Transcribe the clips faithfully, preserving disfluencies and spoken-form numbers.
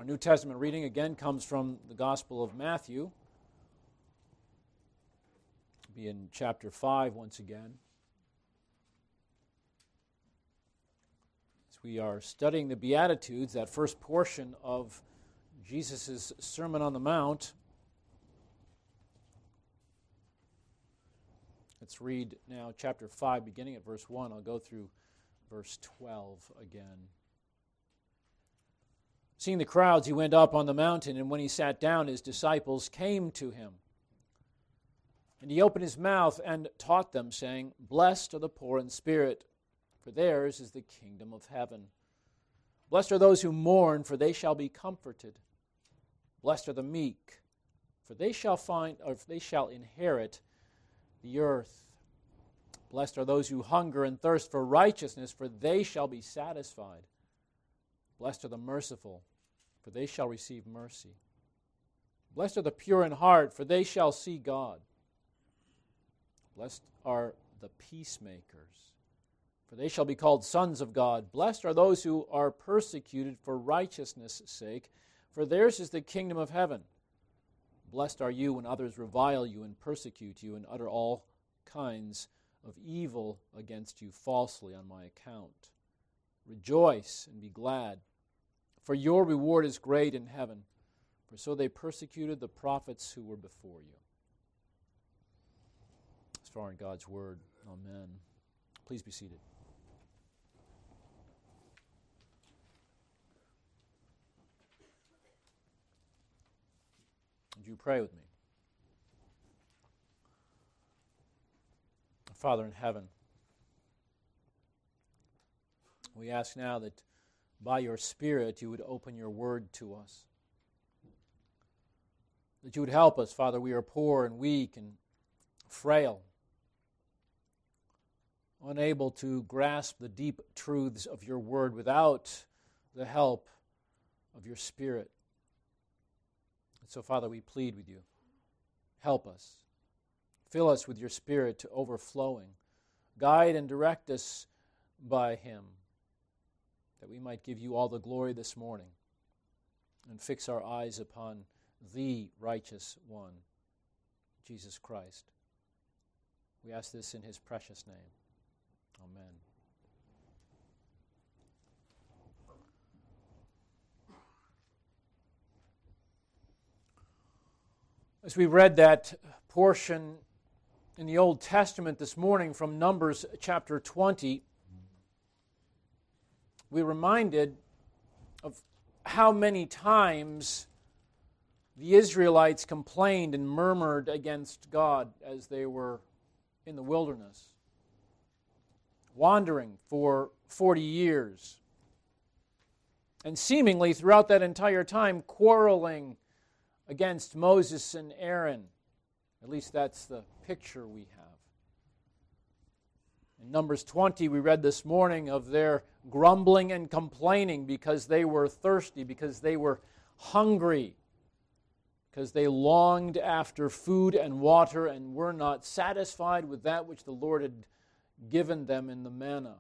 Our New Testament reading again comes from the Gospel of Matthew. It'll be in chapter five once again. As we are studying the Beatitudes, that first portion of Jesus' Sermon on the Mount. Let's read now chapter five, beginning at verse one. I'll go through verse twelve again. Seeing the crowds, he went up on the mountain, and when he sat down, his disciples came to him. And he opened his mouth and taught them, saying, Blessed are the poor in spirit, for theirs is the kingdom of heaven. Blessed are those who mourn, for they shall be comforted. Blessed are the meek, for they shall find, or they shall inherit the earth. Blessed are those who hunger and thirst for righteousness, for they shall be satisfied. Blessed are the merciful, for they shall receive mercy. Blessed are the pure in heart, for they shall see God. Blessed are the peacemakers, for they shall be called sons of God. Blessed are those who are persecuted for righteousness' sake, for theirs is the kingdom of heaven. Blessed are you when others revile you and persecute you and utter all kinds of evil against you falsely on my account. Rejoice and be glad, for your reward is great in heaven, for so they persecuted the prophets who were before you. As far in God's word, amen. Please be seated. Would you pray with me? Father in heaven, we ask now that by your Spirit you would open your word to us. That you would help us, Father. We are poor and weak and frail, unable to grasp the deep truths of your word without the help of your Spirit. And so, Father, we plead with you. Help us. Fill us with your Spirit to overflowing. Guide and direct us by him, that we might give you all the glory this morning and fix our eyes upon the righteous one, Jesus Christ. We ask this in his precious name. Amen. As we read that portion in the Old Testament this morning from Numbers chapter twenty, we're reminded of how many times the Israelites complained and murmured against God as they were in the wilderness, wandering for forty years, and seemingly throughout that entire time quarreling against Moses and Aaron. At least that's the picture we have. In Numbers twenty, we read this morning of their grumbling and complaining because they were thirsty, because they were hungry, because they longed after food and water and were not satisfied with that which the Lord had given them in the manna.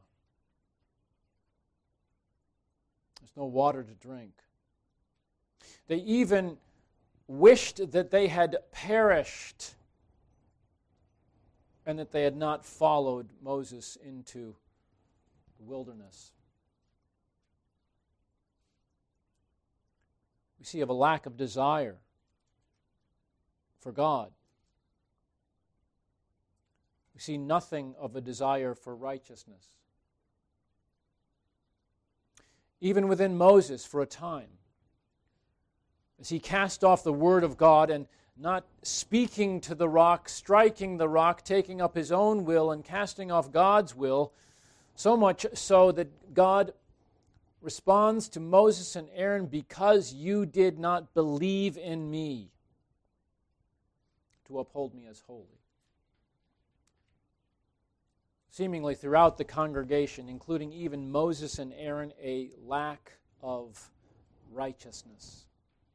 There's no water to drink. They even wished that they had perished and that they had not followed Moses into the wilderness. We see of a lack of desire for God. We see nothing of a desire for righteousness. Even within Moses for a time, as he cast off the word of God and not speaking to the rock, striking the rock, taking up his own will and casting off God's will, so much so that God responds to Moses and Aaron, because you did not believe in me to uphold me as holy. Seemingly throughout the congregation, including even Moses and Aaron, a lack of righteousness.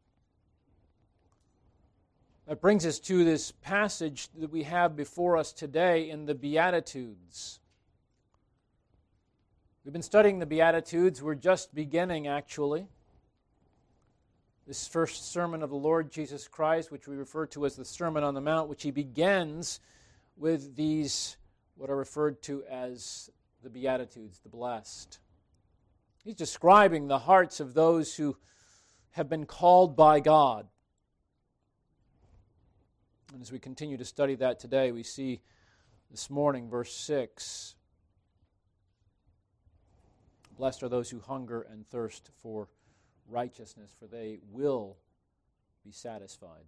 That brings us to this passage that we have before us today in the Beatitudes. We've been studying the Beatitudes. We're just beginning, actually. this first sermon of the Lord Jesus Christ, which we refer to as the Sermon on the Mount, which he begins with these, what are referred to as the Beatitudes, the blessed. He's describing the hearts of those who have been called by God. And as we continue to study that today, we see this morning, verse six, blessed are those who hunger and thirst for righteousness, for they will be satisfied.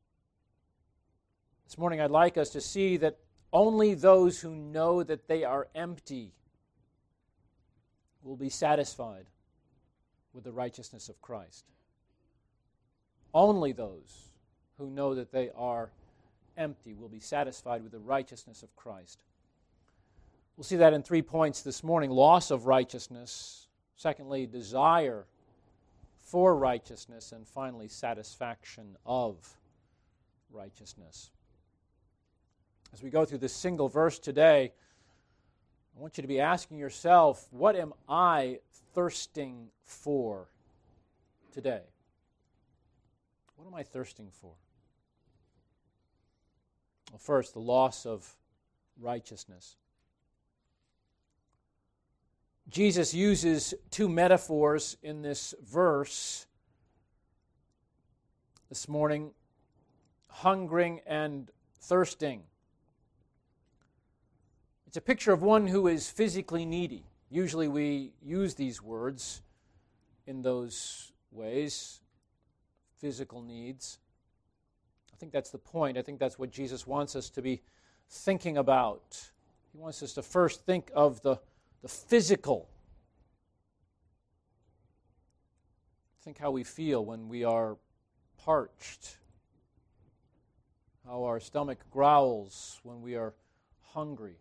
This morning I'd like us to see that only those who know that they are empty will be satisfied with the righteousness of Christ. Only those who know that they are empty will be satisfied with the righteousness of Christ. We'll see that in three points this morning: loss of righteousness, secondly, desire for righteousness, and finally, satisfaction of righteousness. As we go through this single verse today, I want you to be asking yourself, what am I thirsting for today? What am I thirsting for? Well, first, the loss of righteousness. Jesus uses two metaphors in this verse this morning: hungering and thirsting. It's a picture of one who is physically needy. Usually we use these words in those ways, physical needs. I think that's the point. I think that's what Jesus wants us to be thinking about. He wants us to first think of the, the physical. Think how we feel when we are parched, how our stomach growls when we are hungry.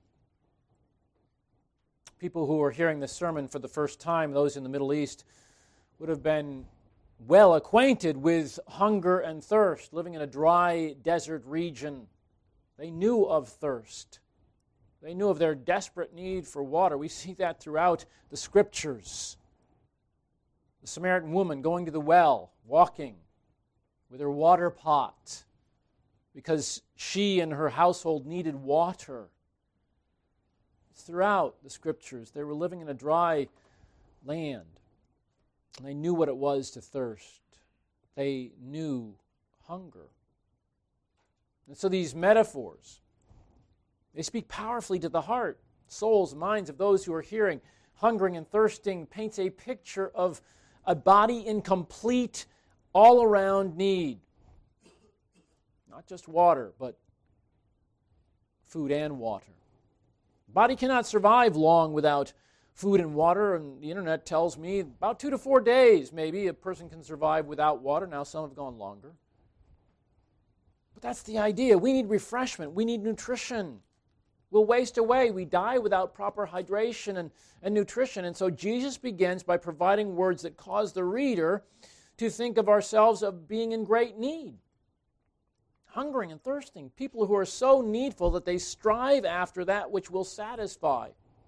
People who are hearing this sermon for the first time, those in the Middle East, would have been well acquainted with hunger and thirst, living in a dry desert region. They knew of thirst. They knew of their desperate need for water. We see that throughout the Scriptures. The Samaritan woman going to the well, walking with her water pot because she and her household needed water. Throughout the Scriptures, they were living in a dry land. And they knew what it was to thirst. They knew hunger. And so these metaphors, they speak powerfully to the heart, souls, minds of those who are hearing. Hungering and thirsting paints a picture of a body in complete, all-around need. Not just water, but food and water. The body cannot survive long without food and water, and the internet tells me about two to four days maybe a person can survive without water. Now some have gone longer. But that's the idea. We need refreshment. We need nutrition. We'll waste away. We die without proper hydration and, and nutrition. And so Jesus begins by providing words that cause the reader to think of ourselves of being in great need. Hungering and thirsting. People who are so needful that they strive after that which will satisfy.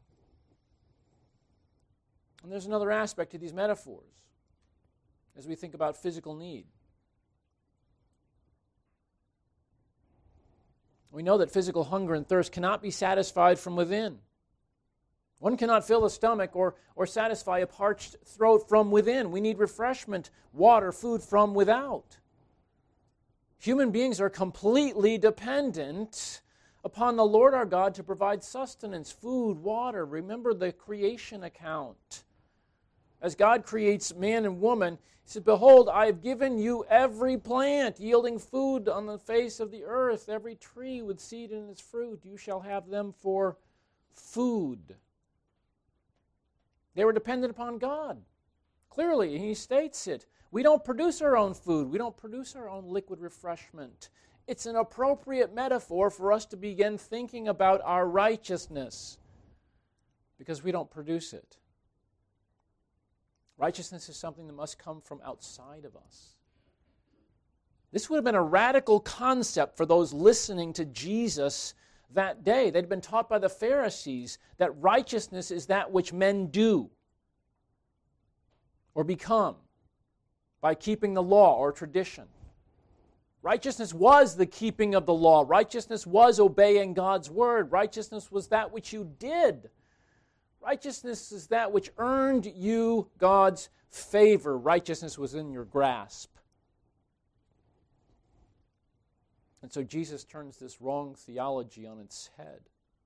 And there's another aspect to these metaphors as we think about physical need. We know that physical hunger and thirst cannot be satisfied from within. One cannot fill a stomach or, or satisfy a parched throat from within. We need refreshment, water, food from without. Human beings are completely dependent upon the Lord our God to provide sustenance, food, water. Remember the creation account. As God creates man and woman, He said, "Behold, I have given you every plant yielding food on the face of the earth, every tree with seed in its fruit. You shall have them for food." They were dependent upon God. Clearly, He states it. We don't produce our own food. We don't produce our own liquid refreshment. It's an appropriate metaphor for us to begin thinking about our righteousness because we don't produce it. Righteousness is something that must come from outside of us. This would have been a radical concept for those listening to Jesus that day. They'd been taught by the Pharisees that righteousness is that which men do or become. by keeping the law or tradition. Righteousness was the keeping of the law. Righteousness was obeying God's word. Righteousness was that which you did. Righteousness is that which earned you God's favor. Righteousness was in your grasp. And so Jesus turns this wrong theology on its head.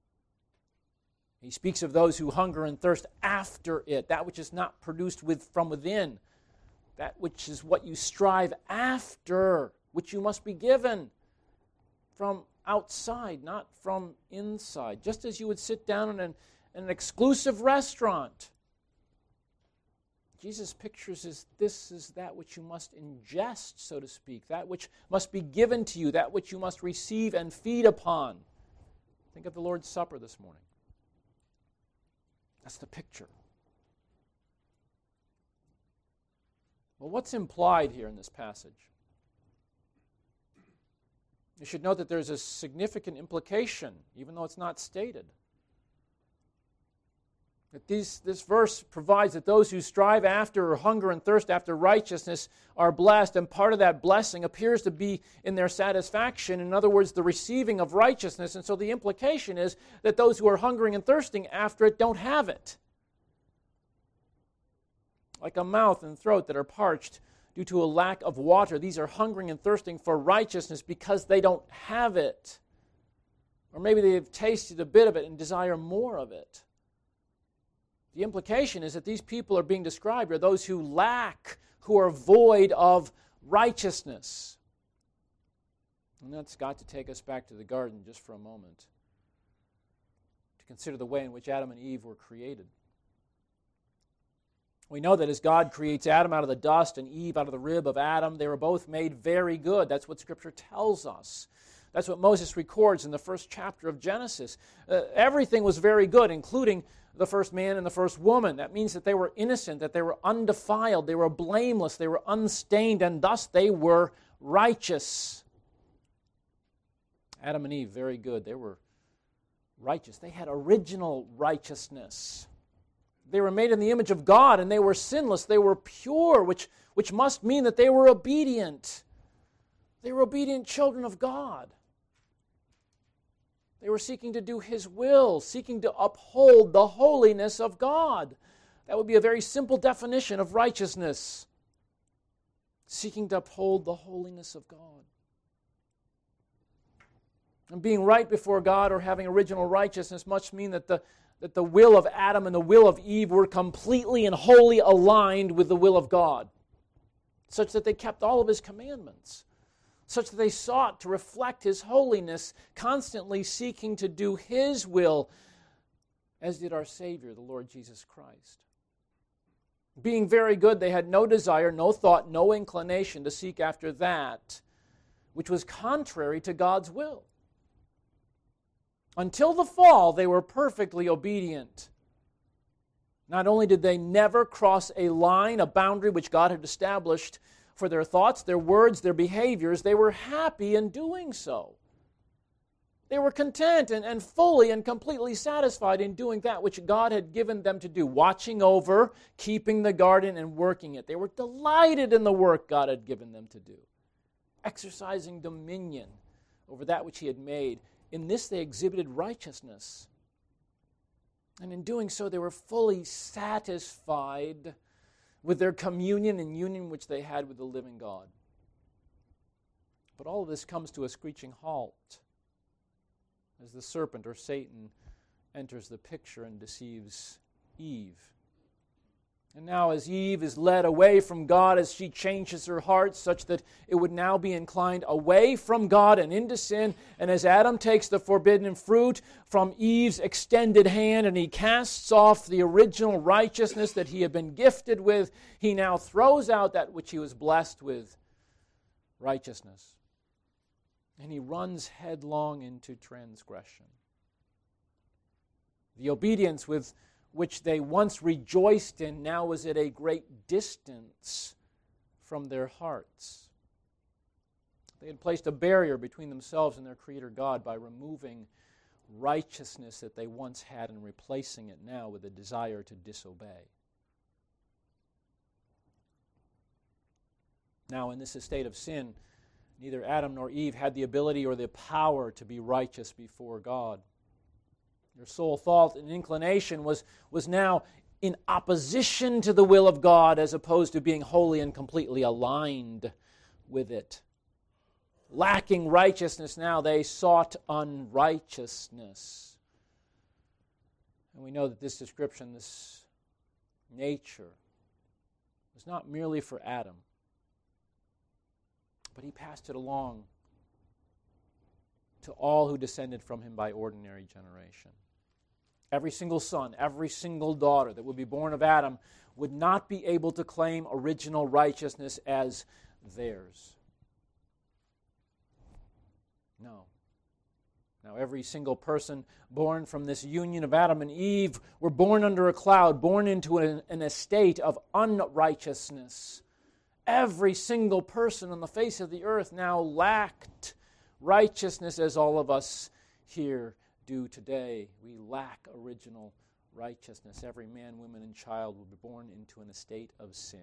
He speaks of those who hunger and thirst after it, that which is not produced with, from within, that which is what you strive after, which you must be given from outside, not from inside. Just as you would sit down in an, in an exclusive restaurant. Jesus pictures as this is that which you must ingest, so to speak, that which must be given to you, that which you must receive and feed upon. Think of the Lord's Supper this morning. That's the picture. Well, what's implied here in this passage? You should note that there's a significant implication, even though it's not stated. That these, this verse provides that those who strive after or hunger and thirst after righteousness are blessed, and part of that blessing appears to be in their satisfaction. In other words, the receiving of righteousness. And so the implication is that those who are hungering and thirsting after it don't have it. Like a mouth and throat that are parched due to a lack of water, these are hungering and thirsting for righteousness because they don't have it. Or maybe they've tasted a bit of it and desire more of it. The implication is that these people are being described are those who lack, who are void of righteousness. And that's got to take us back to the garden just for a moment to consider the way in which Adam and Eve were created. We know that as God creates Adam out of the dust and Eve out of the rib of Adam, they were both made very good. That's what Scripture tells us. That's what Moses records in the first chapter of Genesis. Uh, everything was very good, including the first man and the first woman. That means that they were innocent, that they were undefiled, they were blameless, they were unstained, and thus they were righteous. Adam and Eve, very good. They were righteous. They had original righteousness. They were made in the image of God, and they were sinless. They were pure, which, which must mean that they were obedient. They were obedient children of God. They were seeking to do His will, seeking to uphold the holiness of God. That would be a very simple definition of righteousness. Seeking to uphold the holiness of God. And being right before God or having original righteousness must mean that the, that the will of Adam and the will of Eve were completely and wholly aligned with the will of God, such that they kept all of His commandments, such that they sought to reflect His holiness, constantly seeking to do His will, as did our Savior, the Lord Jesus Christ. Being very good, they had no desire, no thought, no inclination to seek after that which was contrary to God's will. Until the fall, they were perfectly obedient. Not only did they never cross a line, a boundary which God had established for their thoughts, their words, their behaviors, they were happy in doing so. They were content and, and fully and completely satisfied in doing that which God had given them to do, watching over, keeping the garden, and working it. They were delighted in the work God had given them to do, exercising dominion over that which He had made. In this they exhibited righteousness. And in doing so, they were fully satisfied with their communion and union which they had with the living God. But all of this comes to a screeching halt as the serpent or Satan enters the picture and deceives Eve. And now as Eve is led away from God, as she changes her heart such that it would now be inclined away from God and into sin, and as Adam takes the forbidden fruit from Eve's extended hand and he casts off the original righteousness that he had been gifted with, he now throws out that which he was blessed with, righteousness. And he runs headlong into transgression. The obedience with which they once rejoiced in, now was at a great distance from their hearts. They had placed a barrier between themselves and their Creator God by removing righteousness that they once had and replacing it now with a desire to disobey. Now, in this estate of sin, neither Adam nor Eve had the ability or the power to be righteous before God. Their sole thought and inclination was, was now in opposition to the will of God as opposed to being wholly and completely aligned with it. Lacking righteousness now, they sought unrighteousness. And we know that this description, this nature, was not merely for Adam, but he passed it along to all who descended from him by ordinary generation. Every single son, every single daughter that would be born of Adam would not be able to claim original righteousness as theirs. No. Now, every single person born from this union of Adam and Eve were born under a cloud, born into an, an estate of unrighteousness. Every single person on the face of the earth now lacked righteousness, as all of us here do today. We lack original righteousness. Every man, woman, and child will be born into an estate of sin.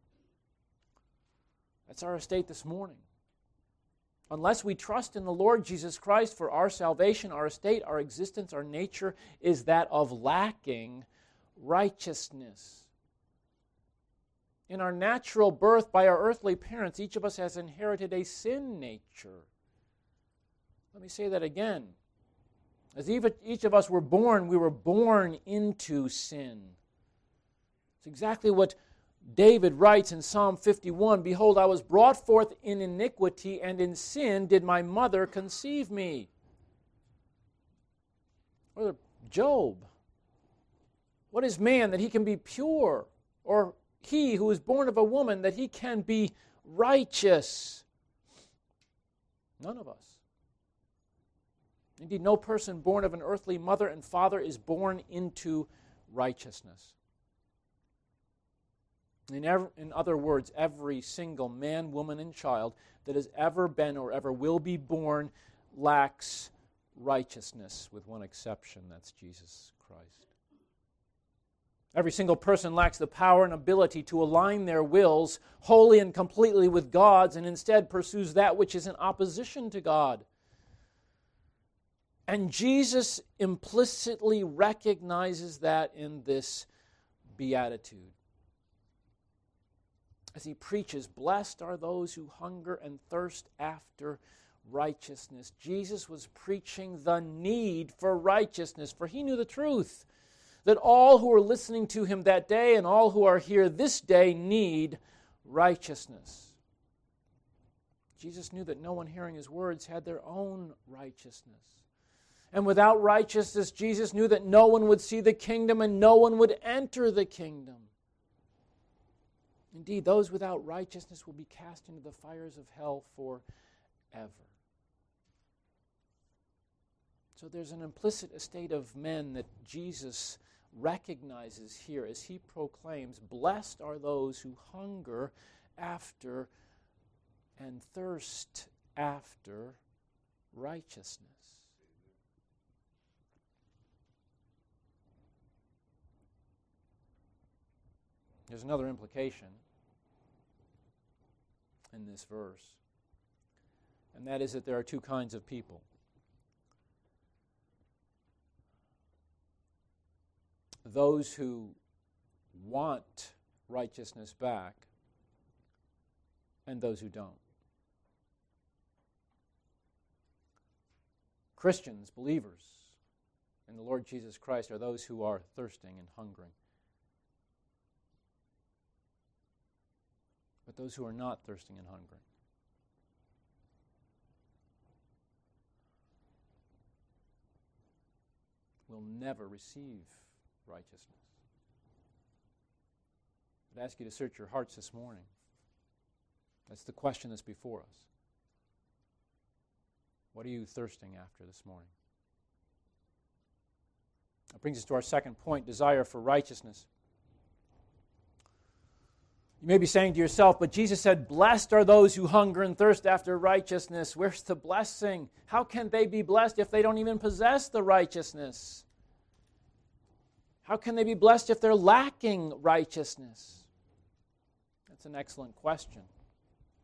That's our estate this morning. Unless we trust in the Lord Jesus Christ for our salvation, our estate, our existence, our nature is that of lacking righteousness. In our natural birth by our earthly parents, each of us has inherited a sin nature. Let me say that again. As each of us were born, we were born into sin. It's exactly what David writes in Psalm fifty-one, "Behold, I was brought forth in iniquity, and in sin did my mother conceive me." Or Job, "What is man that he can be pure? Or he who is born of a woman that he can be righteous?" None of us. Indeed, no person born of an earthly mother and father is born into righteousness. In, ever, in other words, every single man, woman, and child that has ever been or ever will be born lacks righteousness, with one exception, that's Jesus Christ. Every single person lacks the power and ability to align their wills wholly and completely with God's, and instead pursues that which is in opposition to God. And Jesus implicitly recognizes that in this beatitude. As he preaches, "Blessed are those who hunger and thirst after righteousness." Jesus was preaching the need for righteousness, for he knew the truth, that all who are listening to him that day and all who are here this day need righteousness. Jesus knew that no one hearing his words had their own righteousness. And without righteousness, Jesus knew that no one would see the kingdom and no one would enter the kingdom. Indeed, those without righteousness will be cast into the fires of hell forever. So there's an implicit estate of men that Jesus recognizes here as he proclaims, "Blessed are those who hunger after and thirst after righteousness." There's another implication in this verse, and that is that there are two kinds of people. Those who want righteousness back, and those who don't. Christians, believers in the Lord Jesus Christ, are those who are thirsting and hungering. But those who are not thirsting and hungry will never receive righteousness. I'd ask you to search your hearts this morning. That's the question that's before us. What are you thirsting after this morning? That brings us to our second point, desire for righteousness. You may be saying to yourself, but Jesus said, "Blessed are those who hunger and thirst after righteousness." Where's the blessing? How can they be blessed if they don't even possess the righteousness? How can they be blessed if they're lacking righteousness? That's an excellent question.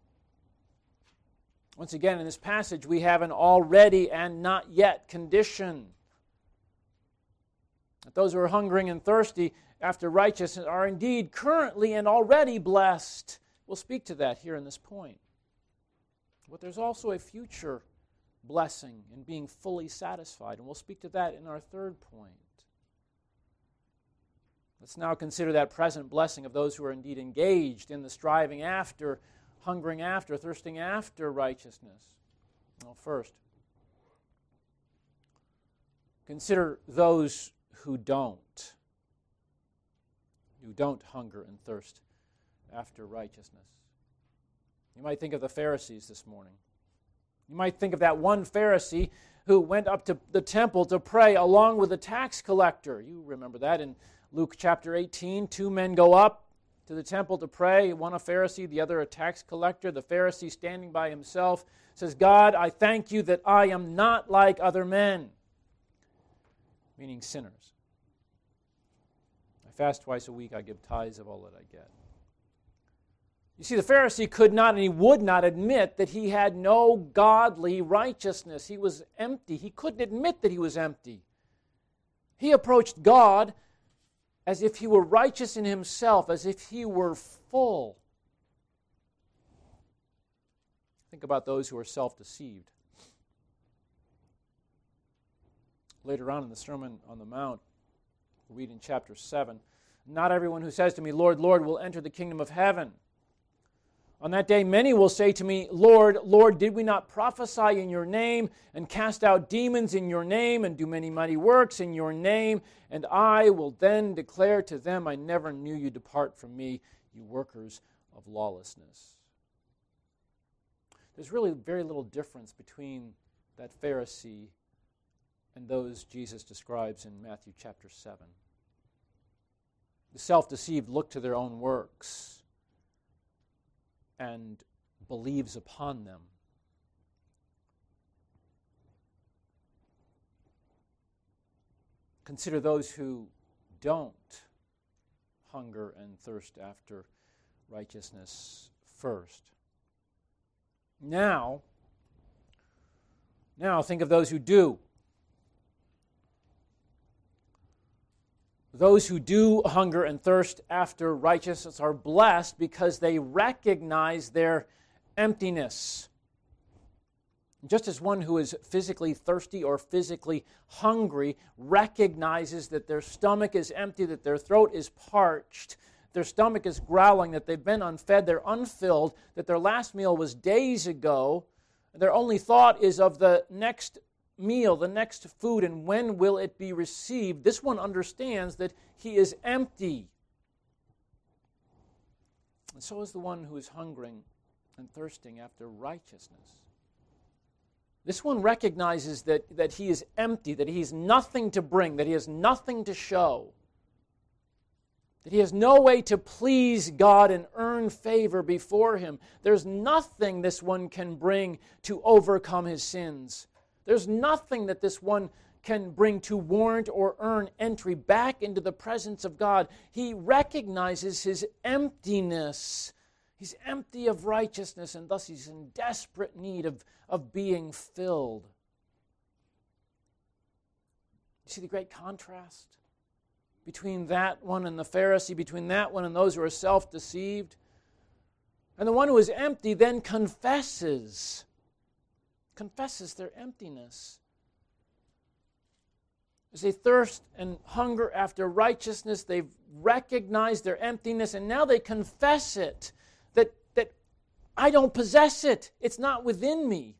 Once again, in this passage, we have an already and not yet condition. That those who are hungering and thirsty after righteousness are indeed currently and already blessed. We'll speak to that here in this point. But there's also a future blessing in being fully satisfied, and we'll speak to that in our third point. Let's now consider that present blessing of those who are indeed engaged in the striving after, hungering after, thirsting after righteousness. Well, first, consider those who don't, who don't hunger and thirst after righteousness. You might think of the Pharisees this morning. You might think of that one Pharisee who went up to the temple to pray along with the tax collector. You remember that in Luke chapter eighteen. Two men go up to the temple to pray, one a Pharisee, the other a tax collector. The Pharisee, standing by himself, says, "God, I thank you that I am not like other men," meaning sinners. I fast twice a week, I give tithes of all that I get. You see, the Pharisee could not and he would not admit that he had no godly righteousness. He was empty. He couldn't admit that he was empty. He approached God as if he were righteous in himself, as if he were full. Think about those who are self-deceived. Later on in the Sermon on the Mount, we read in chapter seven, "Not everyone who says to me, 'Lord, Lord,' will enter the kingdom of heaven. On that day many will say to me, 'Lord, Lord, did we not prophesy in your name, and cast out demons in your name, and do many mighty works in your name?' And I will then declare to them, 'I never knew you. Depart from me, you workers of lawlessness.'" There's really very little difference between that Pharisee and those Jesus describes in Matthew chapter seven. The self-deceived look to their own works and believes upon them. Consider those who don't hunger and thirst after righteousness first. Now, now think of those who do. Those who do hunger and thirst after righteousness are blessed because they recognize their emptiness. Just as one who is physically thirsty or physically hungry recognizes that their stomach is empty, that their throat is parched, their stomach is growling, that they've been unfed, they're unfilled, that their last meal was days ago, their only thought is of the next meal, the next food, and when will it be received. This one understands that he is empty. And so is the one who is hungering and thirsting after righteousness. This one recognizes that, that he is empty, that he has nothing to bring, that he has nothing to show, that he has no way to please God and earn favor before him. There's nothing this one can bring to overcome his sins. There's nothing that this one can bring to warrant or earn entry back into the presence of God. He recognizes his emptiness. He's empty of righteousness, and thus he's in desperate need of, of being filled. You see the great contrast between that one and the Pharisee, between that one and those who are self-deceived? And the one who is empty then confesses confesses their emptiness. As they thirst and hunger after righteousness, they've recognized their emptiness, and now they confess it, that, that I don't possess it. It's not within me.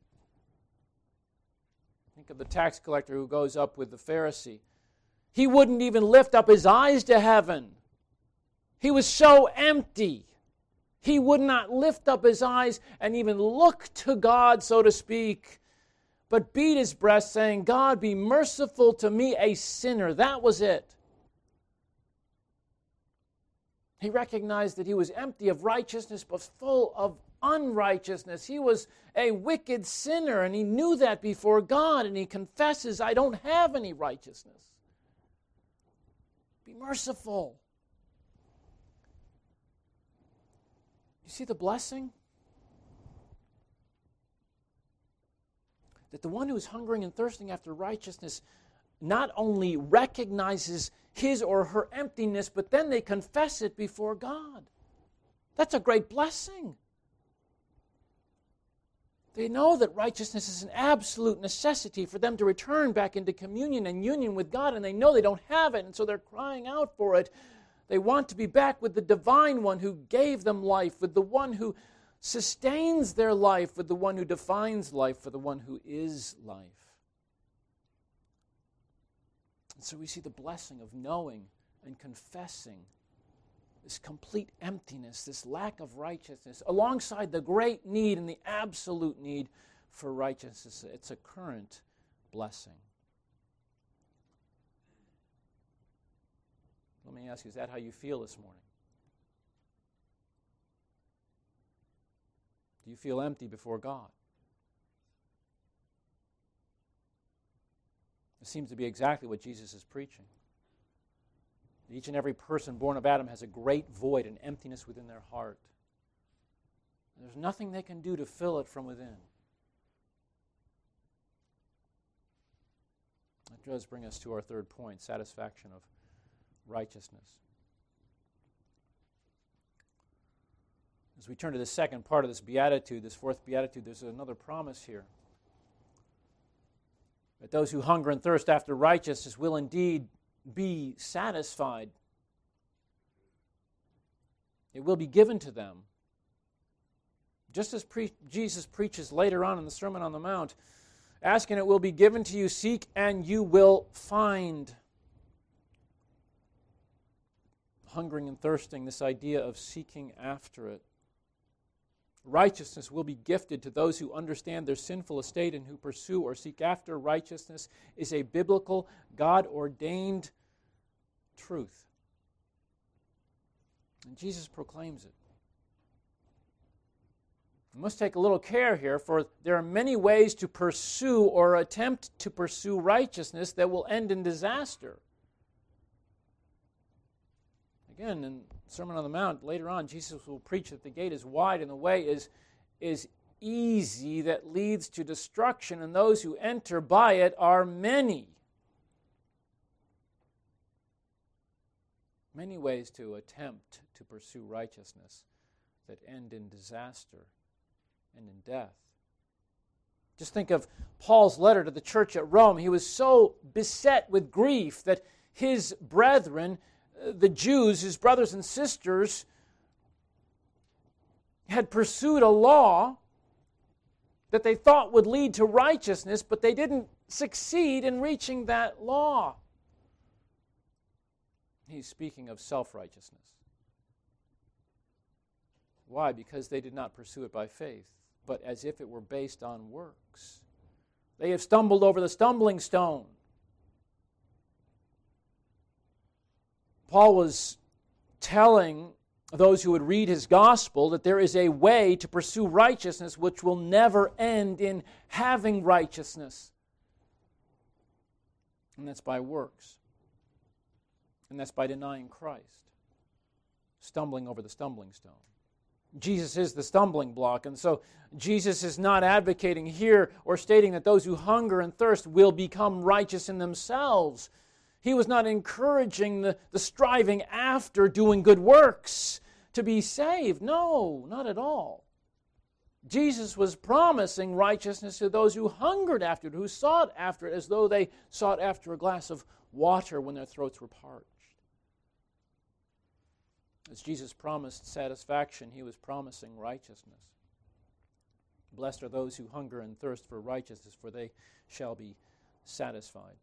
Think of the tax collector who goes up with the Pharisee. He wouldn't even lift up his eyes to heaven. He was so empty. He would not lift up his eyes and even look to God, so to speak, but beat his breast, saying, "God, be merciful to me, a sinner." That was it. He recognized that he was empty of righteousness, but full of unrighteousness. He was a wicked sinner, and he knew that before God, and he confesses, "I don't have any righteousness. Be merciful." You see the blessing? that the one who is hungering and thirsting after righteousness not only recognizes his or her emptiness, but then they confess it before God. That's a great blessing. They know that righteousness is an absolute necessity for them to return back into communion and union with God, and they know they don't have it, and so they're crying out for it. They want to be back with the divine one who gave them life, with the one who sustains their life, with the one who defines life, for the one who is life. And so we see the blessing of knowing and confessing this complete emptiness, this lack of righteousness, alongside the great need and the absolute need for righteousness. It's a current blessing. Let me ask you, is that how you feel this morning? Do you feel empty before God? It seems to be exactly what Jesus is preaching. Each and every person born of Adam has a great void and emptiness within their heart. There's nothing they can do to fill it from within. That does bring us to our third point, satisfaction of righteousness. As we turn to the second part of this beatitude, this fourth beatitude, there's another promise here. That those who hunger and thirst after righteousness will indeed be satisfied. It will be given to them. Just as pre- Jesus preaches later on in the Sermon on the Mount, ask and it will be given to you, seek and you will find. Hungering and thirsting, this idea of seeking after it. Righteousness will be gifted to those who understand their sinful estate and who pursue or seek after righteousness is a biblical, God-ordained truth. And Jesus proclaims it. We must take a little care here, for there are many ways to pursue or attempt to pursue righteousness that will end in disaster. Again, in Sermon on the Mount, later on, Jesus will preach that the gate is wide and the way is, is easy that leads to destruction, and those who enter by it are many. Many ways to attempt to pursue righteousness that end in disaster and in death. Just think of Paul's letter to the church at Rome. He was so beset with grief that his brethren, the Jews, his brothers and sisters, had pursued a law that they thought would lead to righteousness, but they didn't succeed in reaching that law. He's speaking of self-righteousness. Why? Because they did not pursue it by faith, but as if it were based on works. They have stumbled over the stumbling stone. Paul was telling those who would read his gospel that there is a way to pursue righteousness which will never end in having righteousness. And that's by works. And that's by denying Christ. Stumbling over the stumbling stone. Jesus is the stumbling block, and so Jesus is not advocating here or stating that those who hunger and thirst will become righteous in themselves. He was not encouraging the, the striving after doing good works to be saved. No, not at all. Jesus was promising righteousness to those who hungered after it, who sought after it as though they sought after a glass of water when their throats were parched. As Jesus promised satisfaction, he was promising righteousness. Blessed are those who hunger and thirst for righteousness, for they shall be satisfied.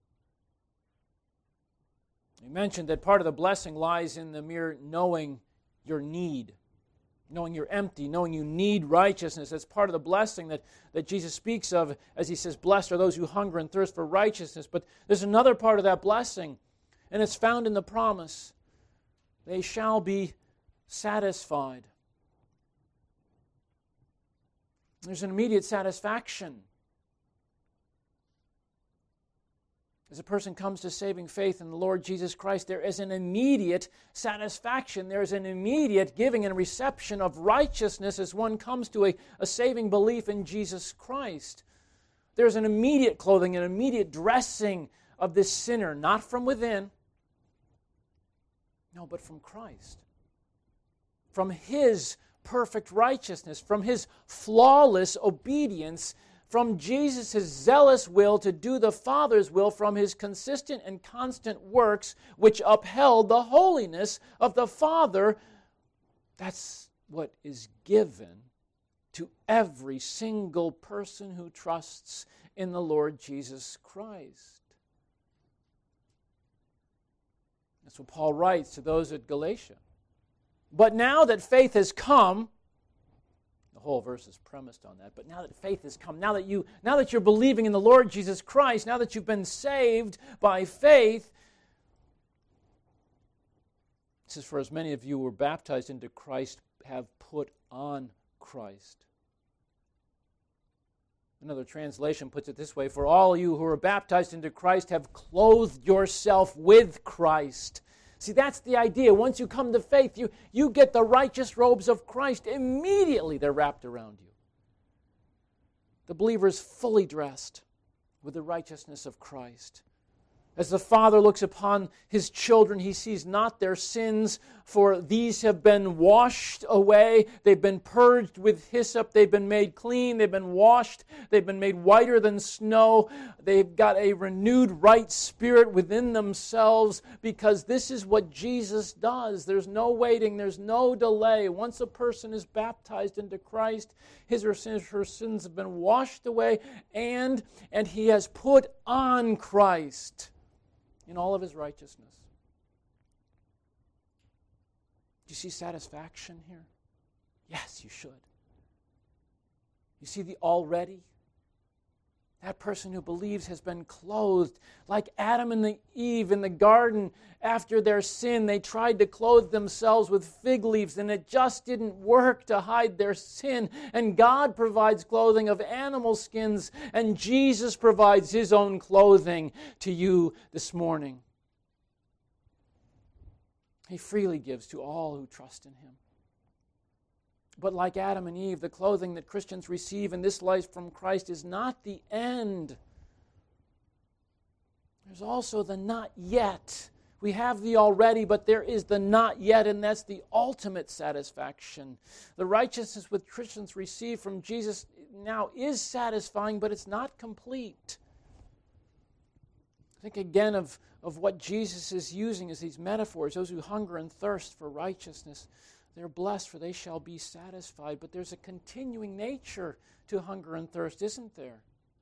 We mentioned that part of the blessing lies in the mere knowing your need, knowing you're empty, knowing you need righteousness. That's part of the blessing that, that Jesus speaks of as he says, blessed are those who hunger and thirst for righteousness. But there's another part of that blessing, and it's found in the promise. They shall be satisfied. There's an immediate satisfaction. As a person comes to saving faith in the Lord Jesus Christ, there is an immediate satisfaction. There is an immediate giving and reception of righteousness as one comes to a, a saving belief in Jesus Christ. There's an immediate clothing, an immediate dressing of this sinner, not from within, no, but from Christ. From His perfect righteousness, from His flawless obedience, from Jesus' zealous will to do the Father's will, from His consistent and constant works which upheld the holiness of the Father. That's what is given to every single person who trusts in the Lord Jesus Christ. That's what Paul writes to those at Galatia. But now that faith has come, the whole verse is premised on that, but now that faith has come, now that you now that you're believing in the Lord Jesus Christ, now that you've been saved by faith, this is for as many of you who were baptized into Christ have put on Christ. Another translation puts it this way: for all you who are baptized into Christ have clothed yourself with Christ. See, that's the idea. Once you come to faith, you, you get the righteous robes of Christ. Immediately they're wrapped around you. The believer is fully dressed with the righteousness of Christ. As the Father looks upon His children, He sees not their sins, for these have been washed away. They've been purged with hyssop. They've been made clean. They've been washed. They've been made whiter than snow. They've got a renewed right spirit within themselves, because this is what Jesus does. There's no waiting. There's no delay. Once a person is baptized into Christ, his or her sins have been washed away, and, and he has put on Christ in all of His righteousness. Do you see satisfaction here? Yes, you should. You see the already? That person who believes has been clothed like Adam and Eve in the garden. After their sin, they tried to clothe themselves with fig leaves, and it just didn't work to hide their sin. And God provides clothing of animal skins, and Jesus provides His own clothing to you this morning. He freely gives to all who trust in Him. But like Adam and Eve, the clothing that Christians receive in this life from Christ is not the end. There's also the not yet. We have the already, but there is the not yet, and that's the ultimate satisfaction. The righteousness which Christians receive from Jesus now is satisfying, but it's not complete. Think again of, of what Jesus is using as these metaphors. Those who hunger and thirst for righteousness, they're blessed, for they shall be satisfied. But there's a continuing nature to hunger and thirst, isn't there?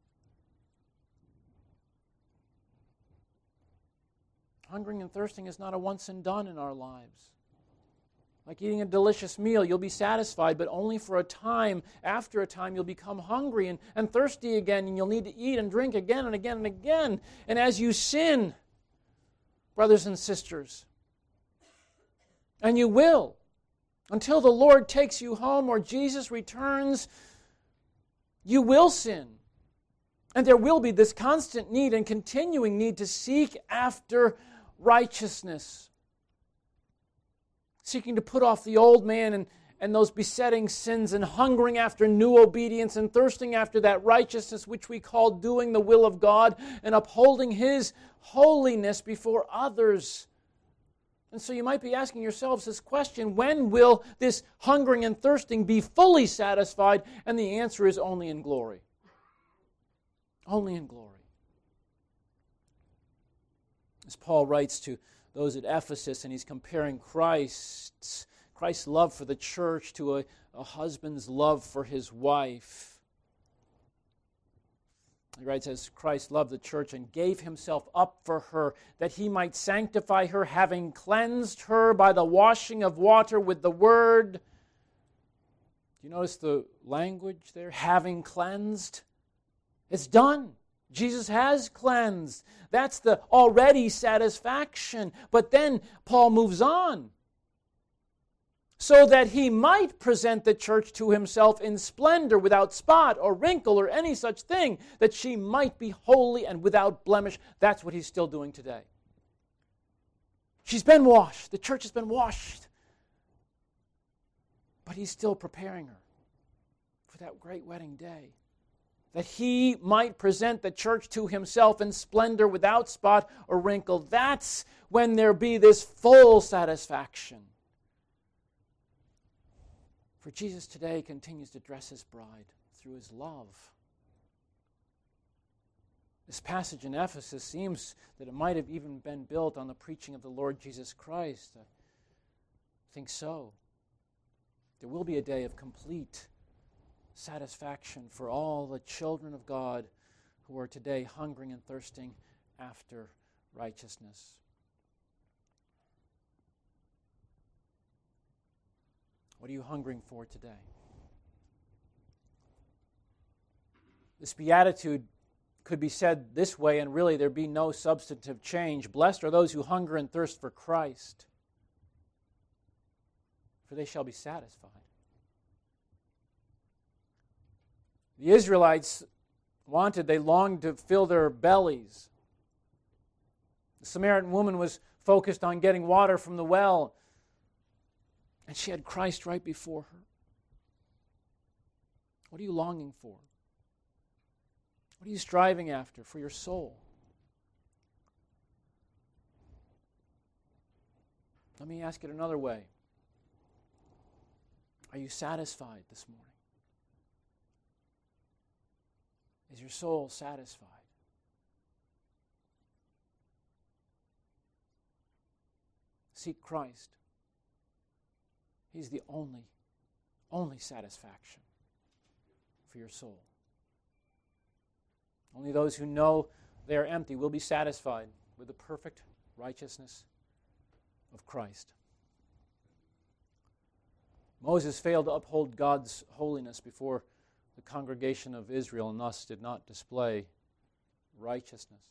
Hungering and thirsting is not a once and done in our lives. Like eating a delicious meal, you'll be satisfied, but only for a time. After a time, you'll become hungry and, and thirsty again, and you'll need to eat and drink again and again and again. And as you sin, brothers and sisters, and you will, until the Lord takes you home or Jesus returns, you will sin. And there will be this constant need and continuing need to seek after righteousness. Seeking to put off the old man and, and those besetting sins, and hungering after new obedience, and thirsting after that righteousness which we call doing the will of God and upholding His holiness before others. And so you might be asking yourselves this question: when will this hungering and thirsting be fully satisfied? And the answer is only in glory. Only in glory. As Paul writes to those at Ephesus, and he's comparing Christ's, Christ's love for the church to a, a husband's love for his wife. He writes, as Christ loved the church and gave Himself up for her, that He might sanctify her, having cleansed her by the washing of water with the word. Do you notice the language there? Having cleansed. It's done. Jesus has cleansed. That's the already satisfaction. But then Paul moves on. So that He might present the church to Himself in splendor, without spot or wrinkle or any such thing, that she might be holy and without blemish. That's what He's still doing today. She's been washed. The church has been washed. But He's still preparing her for that great wedding day. that he might present the church to himself in splendor without spot or wrinkle. That's when there be this full satisfaction. For Jesus today continues to dress his bride through his love. This passage in Ephesus seems that it might have even been built on the preaching of the Lord Jesus Christ. I think so. There will be a day of complete satisfaction for all the children of God who are today hungering and thirsting after righteousness. What are you hungering for today? This beatitude could be said this way, and really there be no substantive change. Blessed are those who hunger and thirst for Christ, for they shall be satisfied. The Israelites wanted, they longed to fill their bellies. The Samaritan woman was focused on getting water from the well, and she had Christ right before her. What are you longing for? What are you striving after for your soul? Let me ask it another way. Are you satisfied this morning? Is your soul satisfied? Seek Christ. He's the only, only satisfaction for your soul. Only those who know they are empty will be satisfied with the perfect righteousness of Christ. Moses failed to uphold God's holiness before the congregation of Israel and thus did not display righteousness.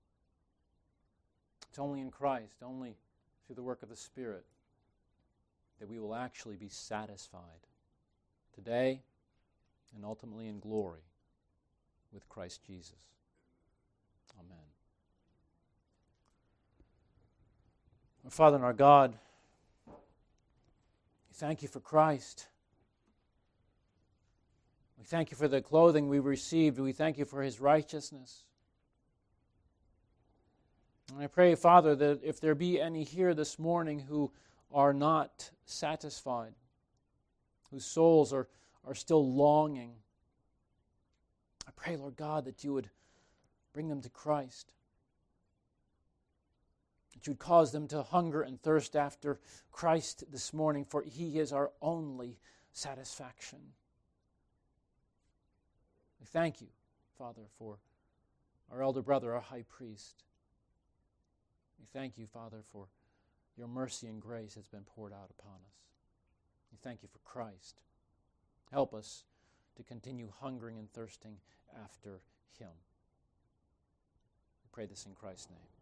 It's only in Christ, only through the work of the Spirit, that we will actually be satisfied today and ultimately in glory with Christ Jesus. Amen. Our Father and our God, we thank you for Christ. We thank you for the clothing we received. We thank you for his righteousness. And I pray, Father, that if there be any here this morning who are not satisfied, whose souls are, are still longing, I pray, Lord God, that you would bring them to Christ, that you would cause them to hunger and thirst after Christ this morning, for he is our only satisfaction. We thank you, Father, for our elder brother, our high priest. We thank you, Father, for your mercy and grace that's been poured out upon us. We thank you for Christ. Help us to continue hungering and thirsting after him. We pray this in Christ's name.